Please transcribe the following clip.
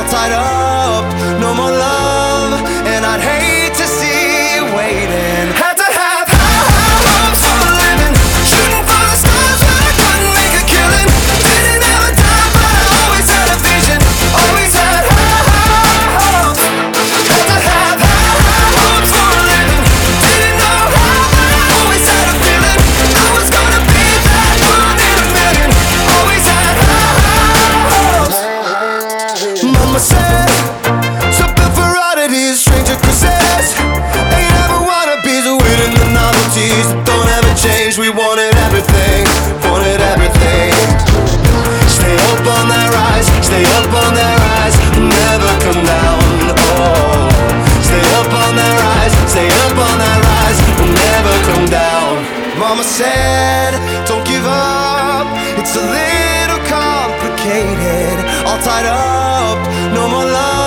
tied up, no more love, and I'd hate to see you waiting. Had to have high hopes for a living, shooting for the stars but I couldn't make a killing. Didn't have a dime but I always had a vision, always had high hopes. Had to have high hopes for a living, didn't know how but I always had a feeling I was gonna be that one in a million. Always had high hopes. Mama said, something for oddities, stranger kisses. Ain't ever wannabes, waiting the novelties that don't ever change. We wanted everything, wanted everything. Stay up on that rise, stay up on that rise, never come down. Oh, stay up on that rise, stay up on that rise, never come down. Mama said, don't give up, it's a little complicated. All tied up, no more love.